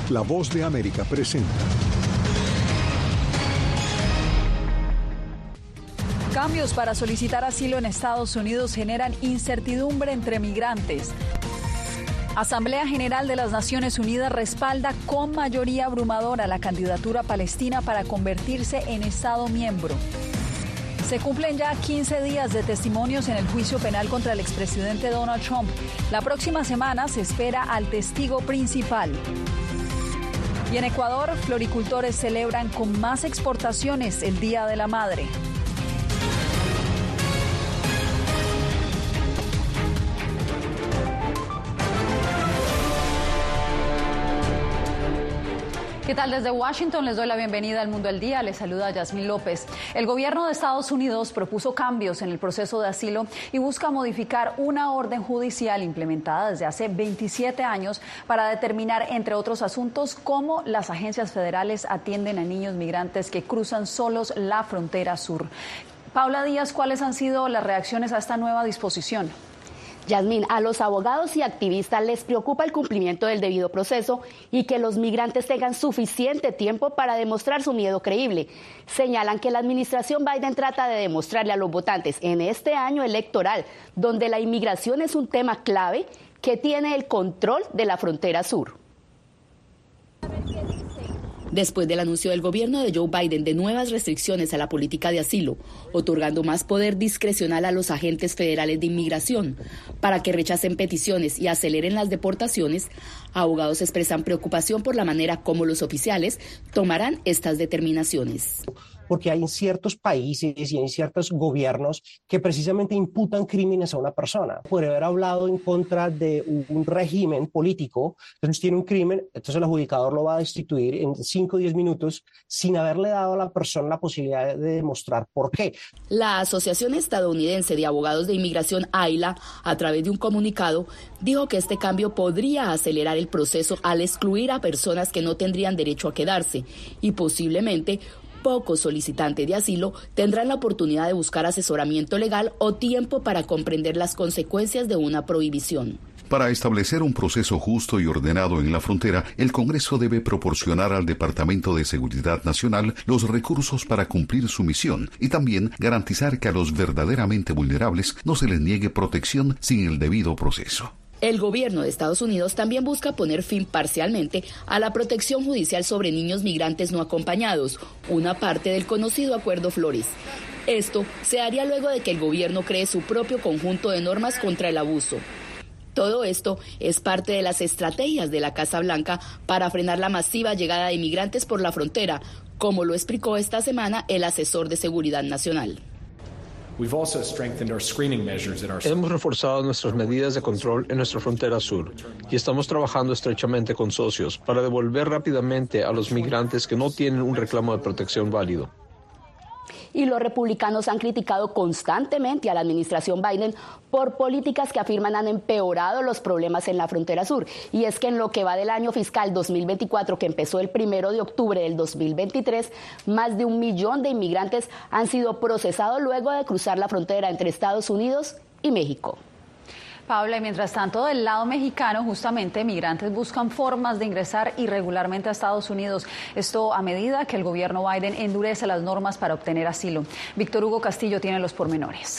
La Voz de América presenta. Cambios para solicitar asilo en Estados Unidos generan incertidumbre entre migrantes. Asamblea General de las Naciones Unidas respalda con mayoría abrumadora la candidatura palestina para convertirse en Estado miembro. Se cumplen ya 15 días de testimonios en el juicio penal contra el expresidente Donald Trump. La próxima semana se espera al testigo principal. Y en Ecuador, floricultores celebran con más exportaciones el Día de la Madre. ¿Qué tal? Desde Washington les doy la bienvenida al Mundo al Día. Les saluda Yasmín López. El gobierno de Estados Unidos propuso cambios en el proceso de asilo y busca modificar una orden judicial implementada desde hace 27 años para determinar, entre otros asuntos, cómo las agencias federales atienden a niños migrantes que cruzan solos la frontera sur. Paula Díaz, ¿cuáles han sido las reacciones a esta nueva disposición? Yasmín, a los abogados y activistas les preocupa el cumplimiento del debido proceso y que los migrantes tengan suficiente tiempo para demostrar su miedo creíble. Señalan que la administración Biden trata de demostrarle a los votantes en este año electoral, donde la inmigración es un tema clave, que tiene el control de la frontera sur. Después del anuncio del gobierno de Joe Biden de nuevas restricciones a la política de asilo, otorgando más poder discrecional a los agentes federales de inmigración para que rechacen peticiones y aceleren las deportaciones, abogados expresan preocupación por la manera como los oficiales tomarán estas determinaciones. Porque hay en ciertos países y en ciertos gobiernos que precisamente imputan crímenes a una persona. Por haber hablado en contra de un régimen político, entonces tiene un crimen, entonces el adjudicador lo va a destituir en 5 o 10 minutos sin haberle dado a la persona la posibilidad de demostrar por qué. La Asociación Estadounidense de Abogados de Inmigración, AILA, a través de un comunicado, dijo que este cambio podría acelerar el proceso al excluir a personas que no tendrían derecho a quedarse y posiblemente pocos solicitantes de asilo tendrán la oportunidad de buscar asesoramiento legal o tiempo para comprender las consecuencias de una prohibición. Para establecer un proceso justo y ordenado en la frontera, el Congreso debe proporcionar al Departamento de Seguridad Nacional los recursos para cumplir su misión y también garantizar que a los verdaderamente vulnerables no se les niegue protección sin el debido proceso. El gobierno de Estados Unidos también busca poner fin parcialmente a la protección judicial sobre niños migrantes no acompañados, una parte del conocido Acuerdo Flores. Esto se haría luego de que el gobierno cree su propio conjunto de normas contra el abuso. Todo esto es parte de las estrategias de la Casa Blanca para frenar la masiva llegada de inmigrantes por la frontera, como lo explicó esta semana el asesor de Seguridad Nacional. Hemos reforzado nuestras medidas de control en nuestra frontera sur y estamos trabajando estrechamente con socios para devolver rápidamente a los migrantes que no tienen un reclamo de protección válido. Y los republicanos han criticado constantemente a la administración Biden por políticas que afirman han empeorado los problemas en la frontera sur. Y es que en lo que va del año fiscal 2024, que empezó el 1 de octubre del 2023, más de 1 millón de inmigrantes han sido procesados luego de cruzar la frontera entre Estados Unidos y México. Paula, y mientras tanto, del lado mexicano, justamente, migrantes buscan formas de ingresar irregularmente a Estados Unidos. Esto a medida que el gobierno Biden endurece las normas para obtener asilo. Víctor Hugo Castillo tiene los pormenores.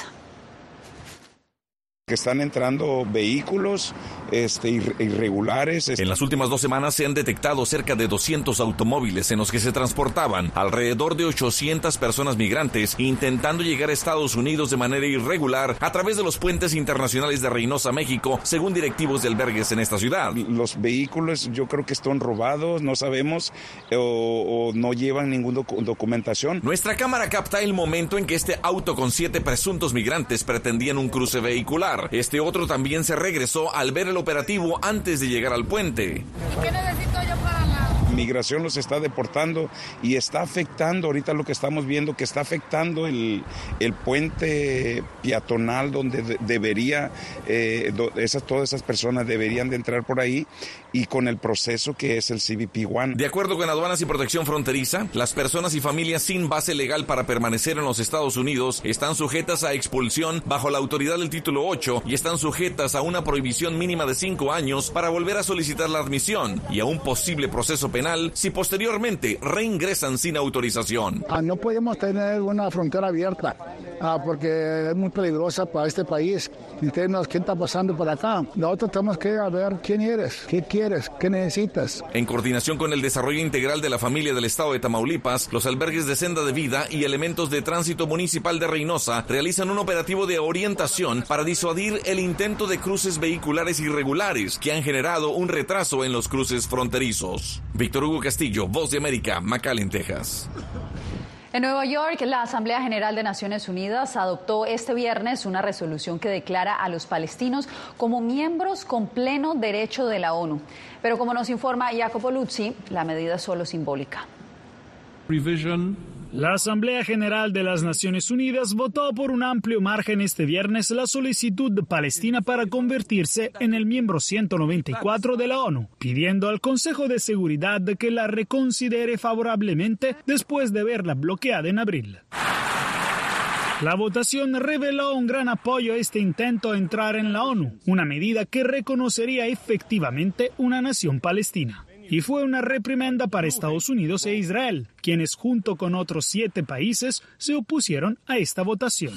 Que están entrando vehículos irregulares. En las últimas 2 semanas se han detectado cerca de 200 automóviles en los que se transportaban alrededor de 800 personas migrantes intentando llegar a Estados Unidos de manera irregular a través de los puentes internacionales de Reynosa, México, según directivos de albergues en esta ciudad. Los vehículos yo creo que están robados, no sabemos, o no llevan ninguna documentación. Nuestra cámara capta el momento en que este auto con 7 presuntos migrantes pretendían un cruce vehicular. Este otro también se regresó al ver el operativo antes de llegar al puente. ¿Y qué necesito yo para la...? migración los está deportando y está afectando, ahorita lo que estamos viendo, que está afectando el puente peatonal donde debería, todas esas personas deberían de entrar por ahí, y con el proceso que es el CBP One. De acuerdo con Aduanas y Protección Fronteriza, las personas y familias sin base legal para permanecer en los Estados Unidos están sujetas a expulsión bajo la autoridad del Título 8 y están sujetas a una prohibición mínima de 5 años para volver a solicitar la admisión y a un posible proceso penal si posteriormente reingresan sin autorización. No podemos tener una frontera abierta porque es muy peligrosa para este país. Entonces, ¿qué está pasando por acá? Nosotros tenemos que ver quién eres, qué quieres, qué necesitas. En coordinación con el desarrollo integral de la familia del estado de Tamaulipas, los albergues de Senda de Vida y elementos de tránsito municipal de Reynosa realizan un operativo de orientación para disuadir el intento de cruces vehiculares irregulares que han generado un retraso en los cruces fronterizos. Víctor Hugo Castillo, Voz de América, McAllen, Texas. En Nueva York, la Asamblea General de Naciones Unidas adoptó este viernes una resolución que declara a los palestinos como miembros con pleno derecho de la ONU. Pero como nos informa Jacopo Luzzi, la medida es solo simbólica. La Asamblea General de las Naciones Unidas votó por un amplio margen este viernes la solicitud de Palestina para convertirse en el miembro 194 de la ONU, pidiendo al Consejo de Seguridad que la reconsidere favorablemente después de verla bloqueada en abril. La votación reveló un gran apoyo a este intento de entrar en la ONU, una medida que reconocería efectivamente una nación palestina. Y fue una reprimenda para Estados Unidos e Israel, quienes junto con otros 7 países se opusieron a esta votación.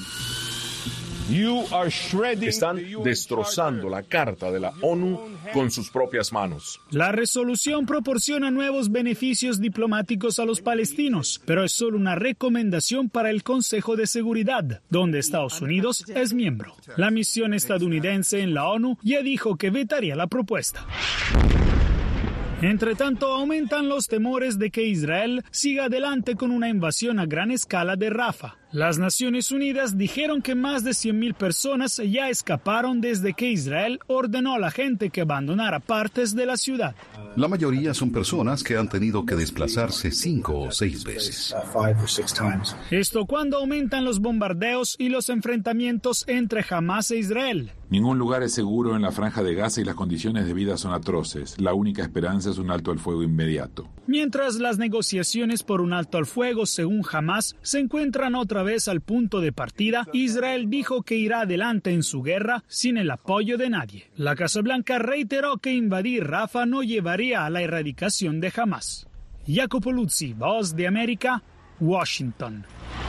Están destrozando la Carta de la ONU con sus propias manos. La resolución proporciona nuevos beneficios diplomáticos a los palestinos, pero es solo una recomendación para el Consejo de Seguridad, donde Estados Unidos es miembro. La misión estadounidense en la ONU ya dijo que vetaría la propuesta. Entre tanto, aumentan los temores de que Israel siga adelante con una invasión a gran escala de Rafah. Las Naciones Unidas dijeron que más de 100.000 personas ya escaparon desde que Israel ordenó a la gente que abandonara partes de la ciudad. La mayoría son personas que han tenido que desplazarse 5 o 6 veces. Esto cuando aumentan los bombardeos y los enfrentamientos entre Hamás e Israel. Ningún lugar es seguro en la Franja de Gaza y las condiciones de vida son atroces. La única esperanza es un alto al fuego inmediato. Mientras las negociaciones por un alto al fuego, según Hamás, se encuentran otra vez al punto de partida, Israel dijo que irá adelante en su guerra sin el apoyo de nadie. La Casa Blanca reiteró que invadir Rafah no llevaría a la erradicación de Hamás. Jacopo Luzzi, Voz de América, Washington.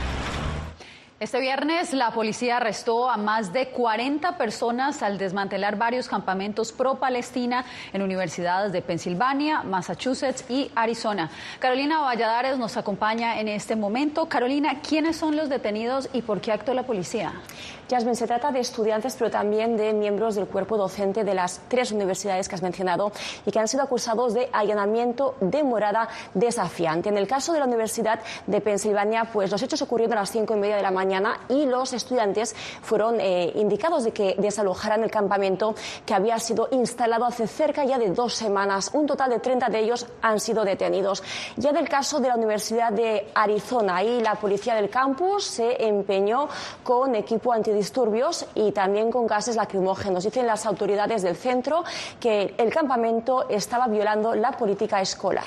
Este viernes la policía arrestó a más de 40 personas al desmantelar varios campamentos pro-Palestina en universidades de Pensilvania, Massachusetts y Arizona. Carolina Valladares nos acompaña en este momento. Carolina, ¿quiénes son los detenidos y por qué actuó la policía? Yasmin, se trata de estudiantes, pero también de miembros del cuerpo docente de las 3 universidades que has mencionado y que han sido acusados de allanamiento de morada desafiante. En el caso de la Universidad de Pensilvania, pues los hechos ocurrieron a las 5:30 de la mañana y los estudiantes fueron indicados de que desalojaran el campamento que había sido instalado hace cerca ya de 2 semanas. Un total de 30 de ellos han sido detenidos. Ya del caso de la Universidad de Arizona, ahí la policía del campus se empeñó con equipo antidisturbios y también con gases lacrimógenos. Dicen las autoridades del centro que el campamento estaba violando la política escolar.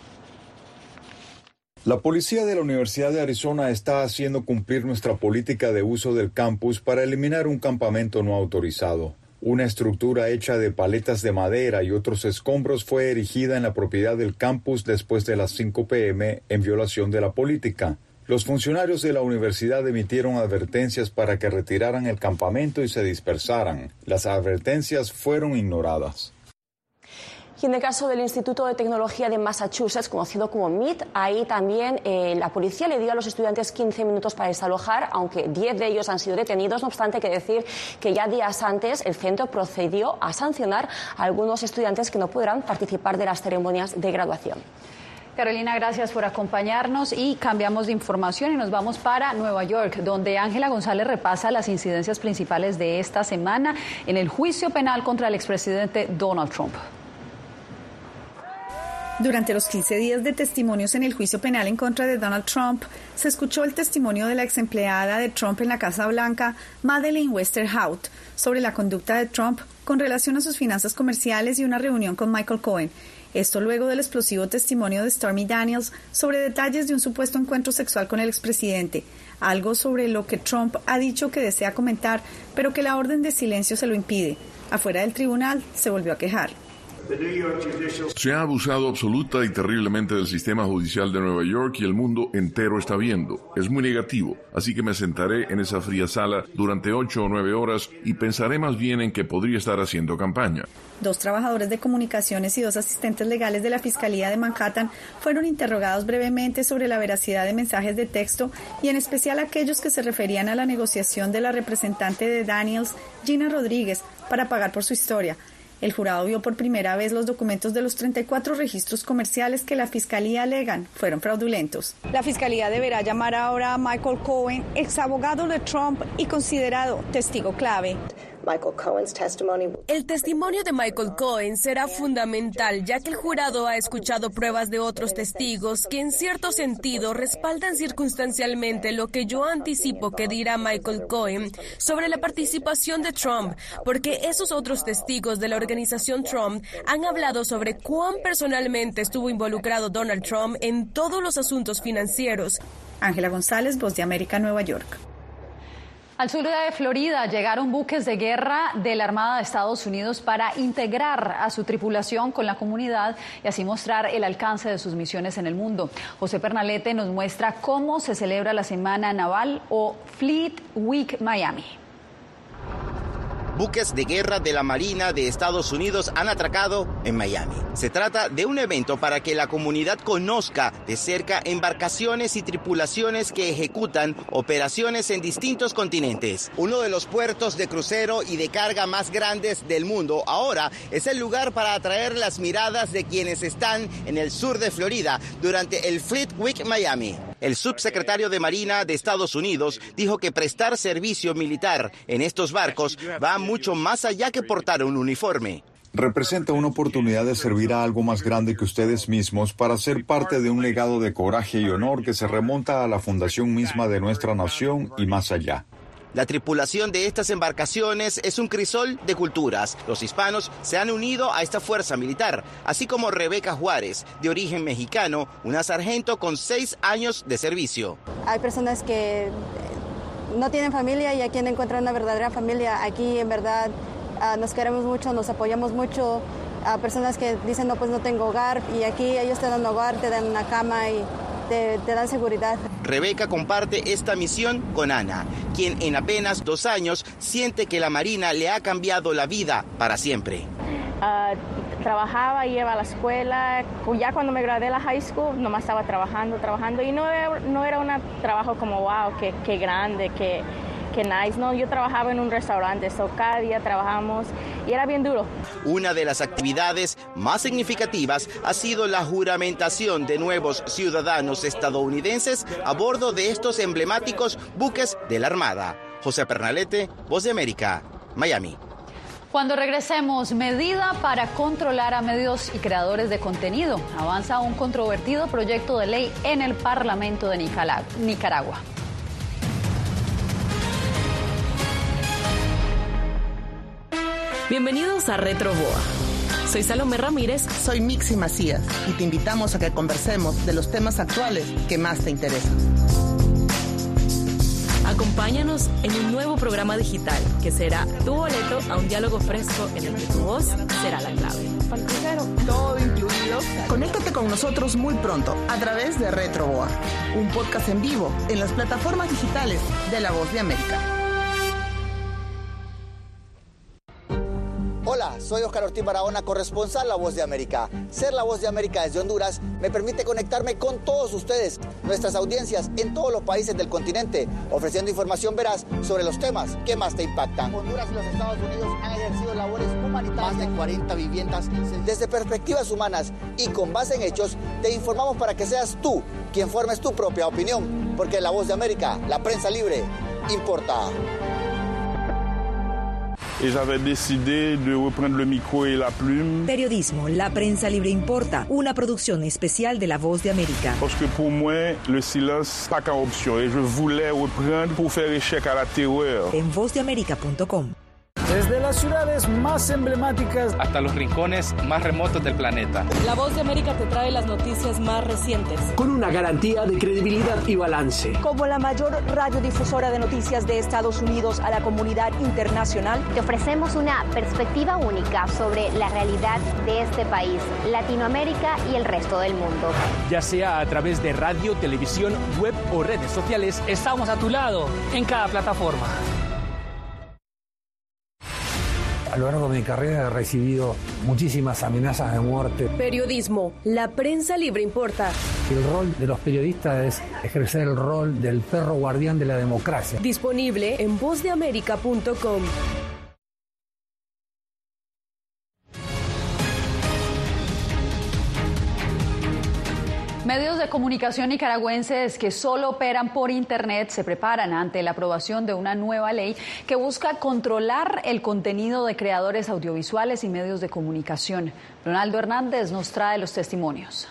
La policía de la Universidad de Arizona está haciendo cumplir nuestra política de uso del campus para eliminar un campamento no autorizado. Una estructura hecha de paletas de madera y otros escombros fue erigida en la propiedad del campus después de las 5 p.m. en violación de la política. Los funcionarios de la universidad emitieron advertencias para que retiraran el campamento y se dispersaran. Las advertencias fueron ignoradas. Y en el caso del Instituto de Tecnología de Massachusetts, conocido como MIT, ahí también la policía le dio a los estudiantes 15 minutos para desalojar, aunque 10 de ellos han sido detenidos. No obstante, hay que decir que ya días antes el centro procedió a sancionar a algunos estudiantes que no podrán participar de las ceremonias de graduación. Carolina, gracias por acompañarnos y cambiamos de información y nos vamos para Nueva York, donde Ángela González repasa las incidencias principales de esta semana en el juicio penal contra el expresidente Donald Trump. Durante los 15 días de testimonios en el juicio penal en contra de Donald Trump, se escuchó el testimonio de la exempleada de Trump en la Casa Blanca, Madeleine Westerhout, sobre la conducta de Trump con relación a sus finanzas comerciales y una reunión con Michael Cohen. Esto luego del explosivo testimonio de Stormy Daniels sobre detalles de un supuesto encuentro sexual con el expresidente, algo sobre lo que Trump ha dicho que desea comentar, pero que la orden de silencio se lo impide. Afuera del tribunal se volvió a quejar. Se ha abusado absoluta y terriblemente del sistema judicial de Nueva York y el mundo entero está viendo. Es muy negativo, así que me sentaré en esa fría sala durante 8 o 9 horas y pensaré más bien en que podría estar haciendo campaña. 2 trabajadores de comunicaciones y 2 asistentes legales de la Fiscalía de Manhattan fueron interrogados brevemente sobre la veracidad de mensajes de texto y en especial aquellos que se referían a la negociación de la representante de Daniels, Gina Rodríguez, para pagar por su historia. El jurado vio por primera vez los documentos de los 34 registros comerciales que la Fiscalía alegan fueron fraudulentos. La Fiscalía deberá llamar ahora a Michael Cohen, exabogado de Trump y considerado testigo clave. El testimonio de Michael Cohen será fundamental, ya que el jurado ha escuchado pruebas de otros testigos que en cierto sentido respaldan circunstancialmente lo que yo anticipo que dirá Michael Cohen sobre la participación de Trump, porque esos otros testigos de la organización Trump han hablado sobre cuán personalmente estuvo involucrado Donald Trump en todos los asuntos financieros. Ángela González, Voz de América, Nueva York. Al sur de Florida llegaron buques de guerra de la Armada de Estados Unidos para integrar a su tripulación con la comunidad y así mostrar el alcance de sus misiones en el mundo. José Pernalete nos muestra cómo se celebra la Semana Naval o Fleet Week Miami. Buques de guerra de la Marina de Estados Unidos han atracado en Miami. Se trata de un evento para que la comunidad conozca de cerca embarcaciones y tripulaciones que ejecutan operaciones en distintos continentes. Uno de los puertos de crucero y de carga más grandes del mundo ahora es el lugar para atraer las miradas de quienes están en el sur de Florida durante el Fleet Week Miami. El subsecretario de Marina de Estados Unidos dijo que prestar servicio militar en estos barcos va mucho más allá que portar un uniforme. Representa una oportunidad de servir a algo más grande que ustedes mismos para ser parte de un legado de coraje y honor que se remonta a la fundación misma de nuestra nación y más allá. La tripulación de estas embarcaciones es un crisol de culturas. Los hispanos se han unido a esta fuerza militar, así como Rebeca Juárez, de origen mexicano, una sargento con 6 años de servicio. Hay personas que no tienen familia y aquí encuentran una verdadera familia. Aquí en verdad nos queremos mucho, nos apoyamos mucho. A personas que dicen, no, pues no tengo hogar, y aquí ellos te dan hogar, te dan una cama y te dan seguridad. Rebeca comparte esta misión con Ana, quien en apenas 2 años siente que la Marina le ha cambiado la vida para siempre. Trabajaba, iba a la escuela, ya cuando me gradué de la high school, nomás estaba trabajando y no era un trabajo como wow, qué grande, qué nice. No, yo trabajaba en un restaurante, cada día trabajamos y era bien duro. Una de las actividades más significativas ha sido la juramentación de nuevos ciudadanos estadounidenses a bordo de estos emblemáticos buques de la Armada. José Pernalete, Voz de América, Miami. Cuando regresemos, medida para controlar a medios y creadores de contenido. Avanza un controvertido proyecto de ley en el Parlamento de Nicaragua. Bienvenidos a Retro Boa. Soy Salomé Ramírez. Soy Mixi Macías y te invitamos a que conversemos de los temas actuales que más te interesan. Acompáñanos en un nuevo programa digital que será tu boleto a un diálogo fresco en el que tu voz será la clave. Todo incluido. Conéctate con nosotros muy pronto a través de Retro Boa, un podcast en vivo en las plataformas digitales de La Voz de América. Hola, soy Oscar Ortiz Barahona, corresponsal La Voz de América. Ser La Voz de América desde Honduras me permite conectarme con todos ustedes, nuestras audiencias en todos los países del continente, ofreciendo información veraz sobre los temas que más te impactan. Honduras y los Estados Unidos han ejercido labores humanitarias. Más de 40 viviendas. Desde perspectivas humanas y con base en hechos, te informamos para que seas tú quien formes tu propia opinión, porque La Voz de América, la prensa libre, importa. Periodismo, la prensa libre importa, una producción especial de La Voz de América. Porque pour moi, le silence pas qu'une option et je voulais reprendre pour faire échec à la terreur. En vozdeamerica.com. Desde las ciudades más emblemáticas hasta los rincones más remotos del planeta. La Voz de América te trae las noticias más recientes. Con una garantía de credibilidad y balance. Como la mayor radiodifusora de noticias de Estados Unidos a la comunidad internacional, te ofrecemos una perspectiva única sobre la realidad de este país, Latinoamérica y el resto del mundo. Ya sea a través de radio, televisión, web o redes sociales, estamos a tu lado en cada plataforma. A lo largo de mi carrera he recibido muchísimas amenazas de muerte. Periodismo, la prensa libre importa. El rol de los periodistas es ejercer el rol del perro guardián de la democracia. Disponible en vozdeamerica.com. Medios de comunicación nicaragüenses que solo operan por Internet se preparan ante la aprobación de una nueva ley que busca controlar el contenido de creadores audiovisuales y medios de comunicación. Ronaldo Hernández nos trae los testimonios.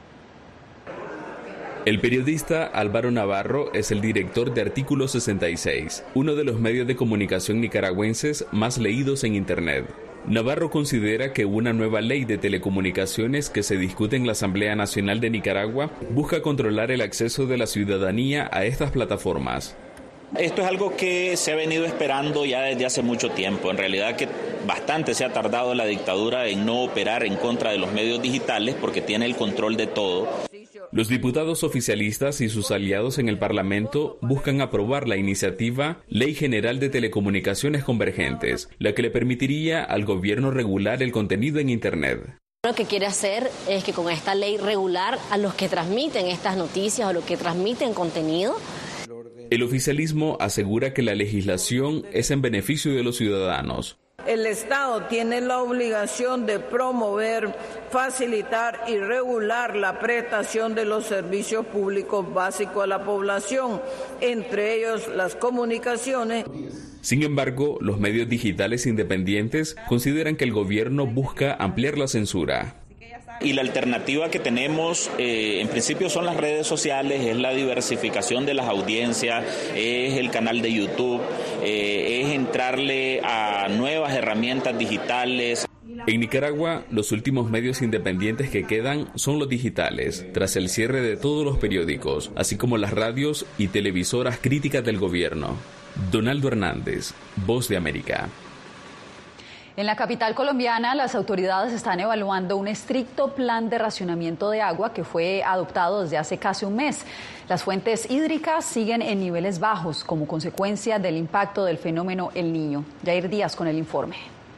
El periodista Álvaro Navarro es el director de Artículo 66, uno de los medios de comunicación nicaragüenses más leídos en Internet. Navarro considera que una nueva ley de telecomunicaciones que se discute en la Asamblea Nacional de Nicaragua busca controlar el acceso de la ciudadanía a estas plataformas. Esto es algo que se ha venido esperando ya desde hace mucho tiempo. En realidad que bastante se ha tardado la dictadura en no operar en contra de los medios digitales porque tiene el control de todo. Los diputados oficialistas y sus aliados en el Parlamento buscan aprobar la iniciativa Ley General de Telecomunicaciones Convergentes, la que le permitiría al gobierno regular el contenido en Internet. Lo que quiere hacer es que con esta ley regular a los que transmiten estas noticias o los que transmiten contenido. El oficialismo asegura que la legislación es en beneficio de los ciudadanos. El Estado tiene la obligación de promover, facilitar y regular la prestación de los servicios públicos básicos a la población, entre ellos las comunicaciones. Sin embargo, los medios digitales independientes consideran que el gobierno busca ampliar la censura. Y la alternativa que tenemos, en principio, son las redes sociales, es la diversificación de las audiencias, es el canal de YouTube, es entrarle a nuevas herramientas digitales. En Nicaragua, los últimos medios independientes que quedan son los digitales, tras el cierre de todos los periódicos, así como las radios y televisoras críticas del gobierno. Donaldo Hernández, Voz de América. En la capital colombiana, las autoridades están evaluando un estricto plan de racionamiento de agua que fue adoptado desde hace casi un mes. Las fuentes hídricas siguen en niveles bajos como consecuencia del impacto del fenómeno El Niño. Jair Díaz con el informe.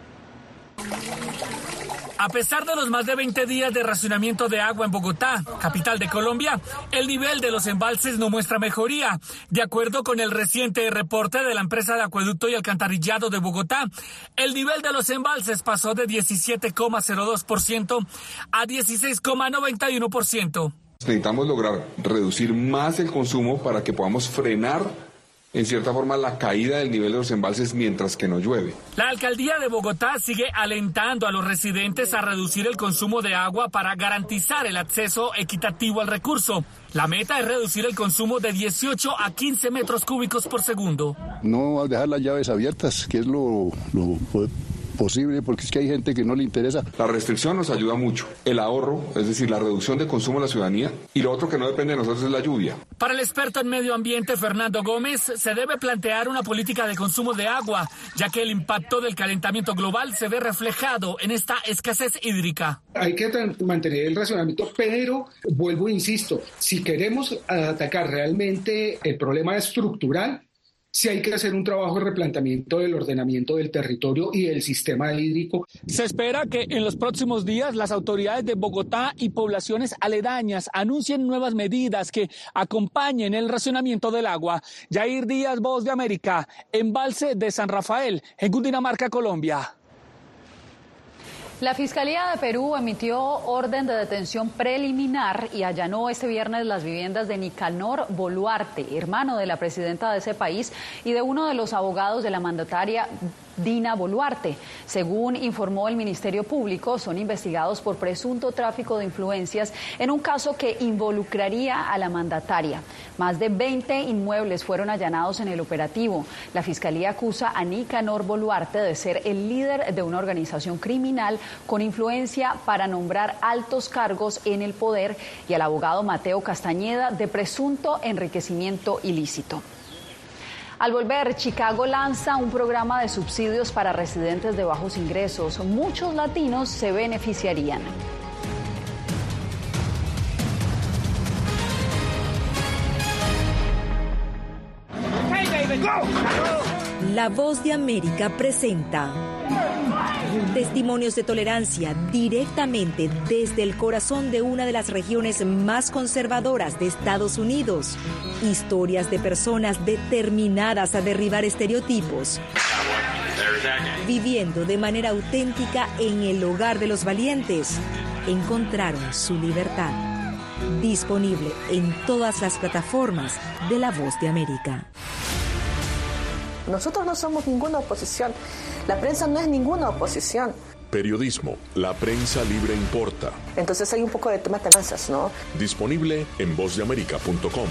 A pesar de los más de 20 días de racionamiento de agua en Bogotá, capital de Colombia, el nivel de los embalses no muestra mejoría. De acuerdo con el reciente reporte de la empresa de acueducto y alcantarillado de Bogotá, el nivel de los embalses pasó de 17,02% a 16,91%. Necesitamos lograr reducir más el consumo para que podamos frenar en cierta forma la caída del nivel de los embalses mientras que no llueve. La alcaldía de Bogotá sigue alentando a los residentes a reducir el consumo de agua para garantizar el acceso equitativo al recurso. La meta es reducir el consumo de 18 a 15 metros cúbicos por segundo. No dejar las llaves abiertas, que es lo posible, porque es que hay gente que no le interesa. La restricción nos ayuda mucho. El ahorro, es decir, la reducción de consumo de la ciudadanía, y lo otro que no depende de nosotros es la lluvia. Para el experto en medio ambiente Fernando Gómez, se debe plantear una política de consumo de agua, ya que el impacto del calentamiento global se ve reflejado en esta escasez hídrica. Hay que mantener el racionamiento, pero vuelvo e insisto, si queremos atacar realmente el problema estructural, sí hay que hacer un trabajo de replanteamiento del ordenamiento del territorio y del sistema hídrico. Se espera que en los próximos días las autoridades de Bogotá y poblaciones aledañas anuncien nuevas medidas que acompañen el racionamiento del agua. Jair Díaz, Voz de América, embalse de San Rafael, en Cundinamarca, Colombia. La Fiscalía de Perú emitió orden de detención preliminar y allanó este viernes las viviendas de Nicanor Boluarte, hermano de la presidenta de ese país y de uno de los abogados de la mandataria Dina Boluarte. Según informó el Ministerio Público, son investigados por presunto tráfico de influencias en un caso que involucraría a la mandataria. Más de 20 inmuebles fueron allanados en el operativo. La Fiscalía acusa a Nicanor Boluarte de ser el líder de una organización criminal con influencia para nombrar altos cargos en el poder y al abogado Mateo Castañeda de presunto enriquecimiento ilícito. Al volver, Chicago lanza un programa de subsidios para residentes de bajos ingresos. Muchos latinos se beneficiarían. La Voz de América presenta testimonios de tolerancia directamente desde el corazón de una de las regiones más conservadoras de Estados Unidos. Historias de personas determinadas a derribar estereotipos, viviendo de manera auténtica en el hogar de los valientes. Encontraron su libertad. Disponible en todas las plataformas de La Voz de América. Nosotros no somos ninguna oposición. La prensa no es ninguna oposición. Periodismo, la prensa libre importa. Entonces hay un poco de temas, ¿no? Disponible en vozdeamerica.com.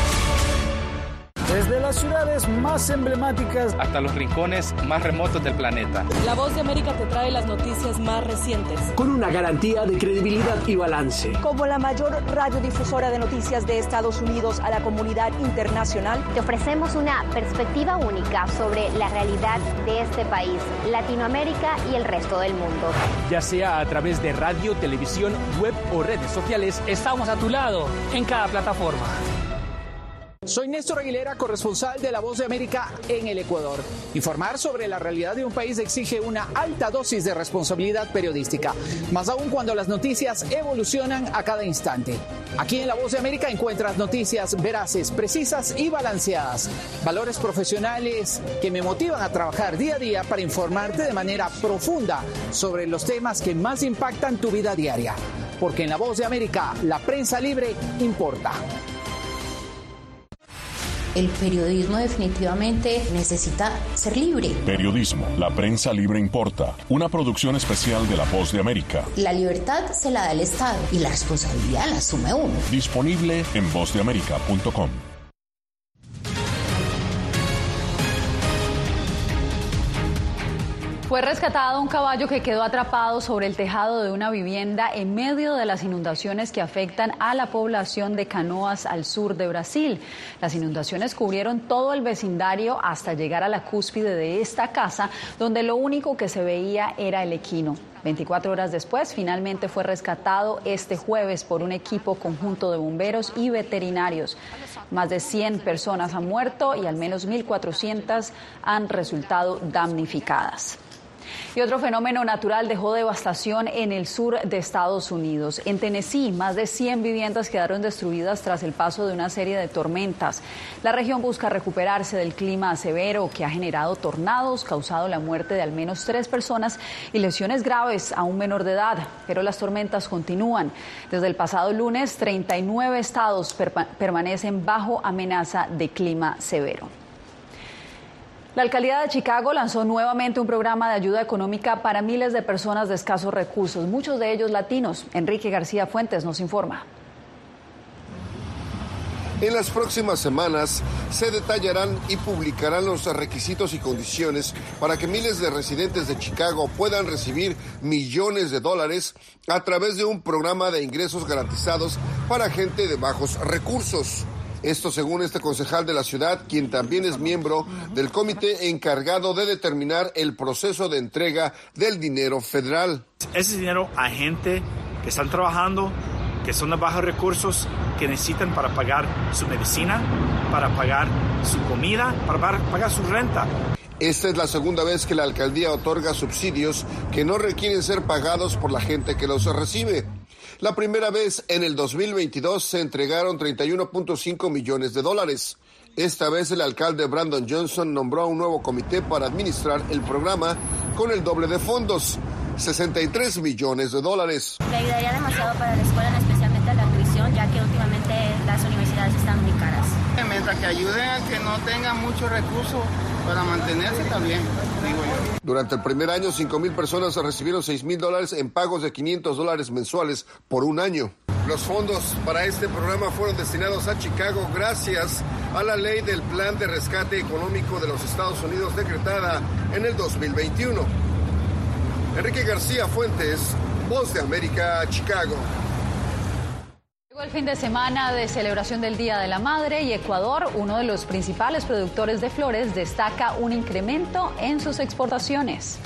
Desde las ciudades más emblemáticas hasta los rincones más remotos del planeta. La Voz de América te trae las noticias más recientes. Con una garantía de credibilidad y balance. Como la mayor radiodifusora de noticias de Estados Unidos a la comunidad internacional, te ofrecemos una perspectiva única sobre la realidad de este país, Latinoamérica y el resto del mundo. Ya sea a través de radio, televisión, web o redes sociales, estamos a tu lado en cada plataforma. Soy Néstor Aguilera, corresponsal de La Voz de América en el Ecuador. Informar sobre la realidad de un país exige una alta dosis de responsabilidad periodística, más aún cuando las noticias evolucionan a cada instante. Aquí en La Voz de América encuentras noticias veraces, precisas y balanceadas. Valores profesionales que me motivan a trabajar día a día para informarte de manera profunda sobre los temas que más impactan tu vida diaria. Porque en La Voz de América, la prensa libre importa. El periodismo definitivamente necesita ser libre. Periodismo, la prensa libre importa. Una producción especial de La Voz de América. La libertad se la da el Estado y la responsabilidad la asume uno. Disponible en vozdeamerica.com. Fue rescatado un caballo que quedó atrapado sobre el tejado de una vivienda en medio de las inundaciones que afectan a la población de Canoas al sur de Brasil. Las inundaciones cubrieron todo el vecindario hasta llegar a la cúspide de esta casa, donde lo único que se veía era el equino. 24 horas después, finalmente fue rescatado este jueves por un equipo conjunto de bomberos y veterinarios. Más de 100 personas han muerto y al menos 1.400 han resultado damnificadas. Y otro fenómeno natural dejó devastación en el sur de Estados Unidos. En Tennessee, más de 100 viviendas quedaron destruidas tras el paso de una serie de tormentas. La región busca recuperarse del clima severo que ha generado tornados, causado la muerte de al menos 3 personas y lesiones graves a un menor de edad. Pero las tormentas continúan. Desde el pasado lunes, 39 estados permanecen bajo amenaza de clima severo. La alcaldía de Chicago lanzó nuevamente un programa de ayuda económica para miles de personas de escasos recursos, muchos de ellos latinos. Enrique García Fuentes nos informa. En las próximas semanas se detallarán y publicarán los requisitos y condiciones para que miles de residentes de Chicago puedan recibir millones de dólares a través de un programa de ingresos garantizados para gente de bajos recursos. Esto según este concejal de la ciudad, quien también es miembro del comité encargado de determinar el proceso de entrega del dinero federal. Ese dinero a gente que están trabajando, que son de bajos recursos, que necesitan para pagar su medicina, para pagar su comida, para pagar su renta. Esta es la segunda vez que la alcaldía otorga subsidios que no requieren ser pagados por la gente que los recibe. La primera vez en el 2022 se entregaron 31.5 millones de dólares. Esta vez el alcalde Brandon Johnson nombró a un nuevo comité para administrar el programa con el doble de fondos, 63 millones de dólares. Le ayudaría demasiado para la escuela, especialmente la tuición, ya que últimamente las universidades están muy caras. Mientras que ayuden a que no tengan muchos recursos para mantenerse también. Durante el primer año, 5,000 personas recibieron $6,000 en pagos de $500 mensuales por un año. Los fondos para este programa fueron destinados a Chicago gracias a la ley del Plan de Rescate Económico de los Estados Unidos decretada en el 2021. Enrique García Fuentes, Voz de América, Chicago. Llegó el fin de semana de celebración del Día de la Madre y Ecuador, uno de los principales productores de flores, destaca un incremento en sus exportaciones.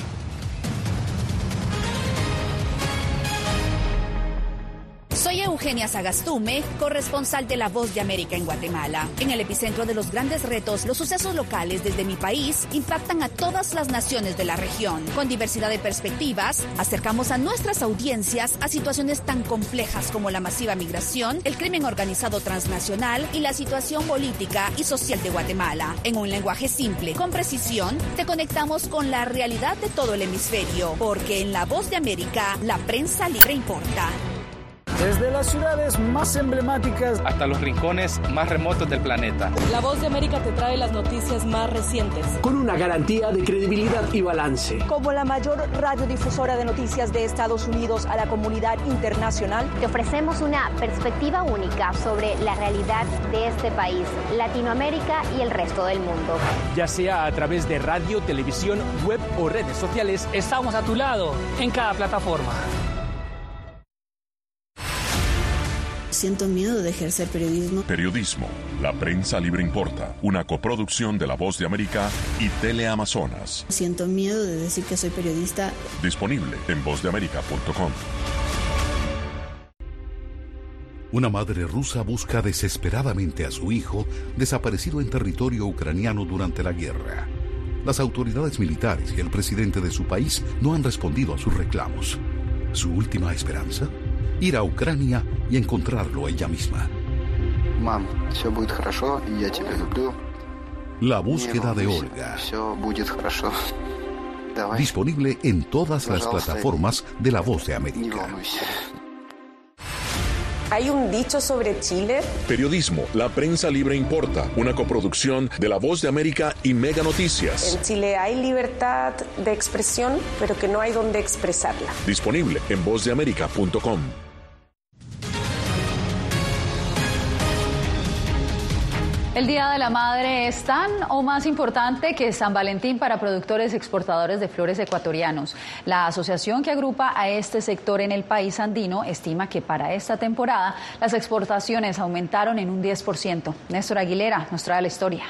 Soy Eugenia Sagastume, corresponsal de La Voz de América en Guatemala. En el epicentro de los grandes retos, los sucesos locales desde mi país impactan a todas las naciones de la región. Con diversidad de perspectivas, acercamos a nuestras audiencias a situaciones tan complejas como la masiva migración, el crimen organizado transnacional y la situación política y social de Guatemala. En un lenguaje simple, con precisión, te conectamos con la realidad de todo el hemisferio, porque en La Voz de América, la prensa libre importa. Desde las ciudades más emblemáticas hasta los rincones más remotos del planeta. La Voz de América te trae las noticias más recientes. Con una garantía de credibilidad y balance. Como la mayor radiodifusora de noticias de Estados Unidos a la comunidad internacional, te ofrecemos una perspectiva única sobre la realidad de este país, Latinoamérica y el resto del mundo. Ya sea a través de radio, televisión, web o redes sociales, estamos a tu lado en cada plataforma. Siento miedo de ejercer periodismo. Periodismo. La prensa libre importa. Una coproducción de La Voz de América y Teleamazonas. Siento miedo de decir que soy periodista. Disponible en vozdeamerica.com. Una madre rusa busca desesperadamente a su hijo desaparecido en territorio ucraniano durante la guerra. Las autoridades militares y el presidente de su país no han respondido a sus reclamos. ¿Su última esperanza? Ir a Ucrania y encontrarlo ella misma. Mam, все будет хорошо, y я тебя люблю. La búsqueda de Olga. Disponible en todas las plataformas de La Voz de América. ¿Hay un dicho sobre Chile? Periodismo. La prensa libre importa. Una coproducción de La Voz de América y Mega Noticias. En Chile hay libertad de expresión, pero que no hay donde expresarla. Disponible en vozdeamerica.com. El Día de la Madre es tan o más importante que San Valentín para productores y exportadores de flores ecuatorianos. La asociación que agrupa a este sector en el país andino estima que para esta temporada las exportaciones aumentaron en un 10%. Néstor Aguilera nos trae la historia.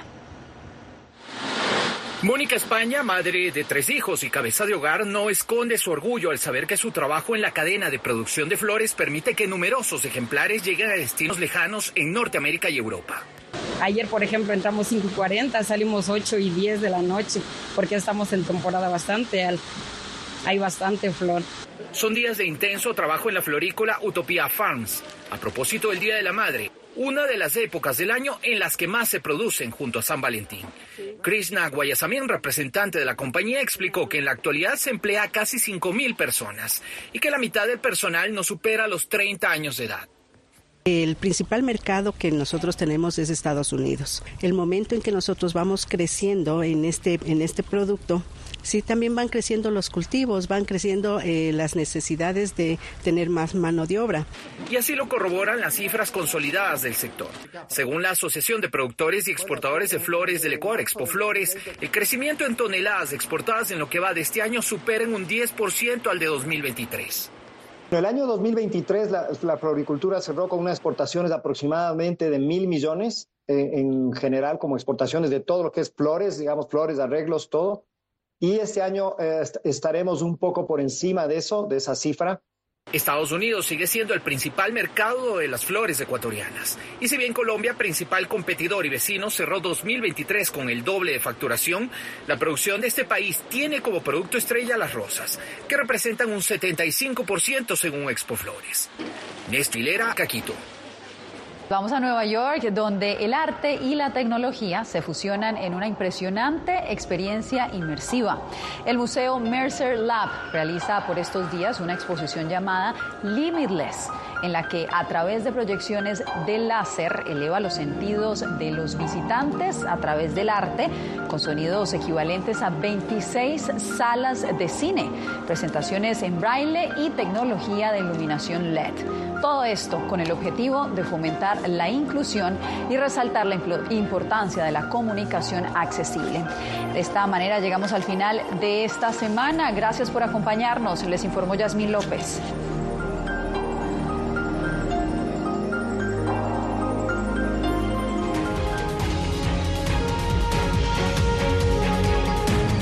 Mónica España, madre de 3 hijos y cabeza de hogar, no esconde su orgullo al saber que su trabajo en la cadena de producción de flores permite que numerosos ejemplares lleguen a destinos lejanos en Norteamérica y Europa. Ayer, por ejemplo, entramos 5:40, salimos 8 y 10 de la noche, porque estamos en temporada bastante alta. Hay bastante flor. Son días de intenso trabajo en la florícola Utopía Farms. A propósito del Día de la Madre, una de las épocas del año en las que más se producen junto a San Valentín. Krishna Guayasamín, representante de la compañía, explicó que en la actualidad se emplea a casi 5,000 personas y que la mitad del personal no supera los 30 años de edad. El principal mercado que nosotros tenemos es Estados Unidos. El momento en que nosotros vamos creciendo en este producto, sí, también van creciendo los cultivos, van creciendo las necesidades de tener más mano de obra. Y así lo corroboran las cifras consolidadas del sector. Según la Asociación de Productores y Exportadores de Flores del Ecuador, Expoflores, el crecimiento en toneladas exportadas en lo que va de este año supera en un 10% al de 2023. En el año 2023 la floricultura cerró con unas exportaciones aproximadamente de 1,000 millones en general, como exportaciones de todo lo que es flores, digamos flores, arreglos, todo. Y este año estaremos un poco por encima de esa cifra. Estados Unidos sigue siendo el principal mercado de las flores ecuatorianas. Y si bien Colombia, principal competidor y vecino, cerró 2023 con el doble de facturación, la producción de este país tiene como producto estrella las rosas, que representan un 75% según Expoflores. Néstor Aguilera, Caquito. Vamos a Nueva York, donde el arte y la tecnología se fusionan en una impresionante experiencia inmersiva. El Museo Mercer Lab realiza por estos días una exposición llamada Limitless, en la que a través de proyecciones de láser eleva los sentidos de los visitantes a través del arte, con sonidos equivalentes a 26 salas de cine, presentaciones en braille y tecnología de iluminación LED. Todo esto con el objetivo de fomentar la inclusión y resaltar la importancia de la comunicación accesible. De esta manera llegamos al final de esta semana. Gracias por acompañarnos. Les informó Yasmín López.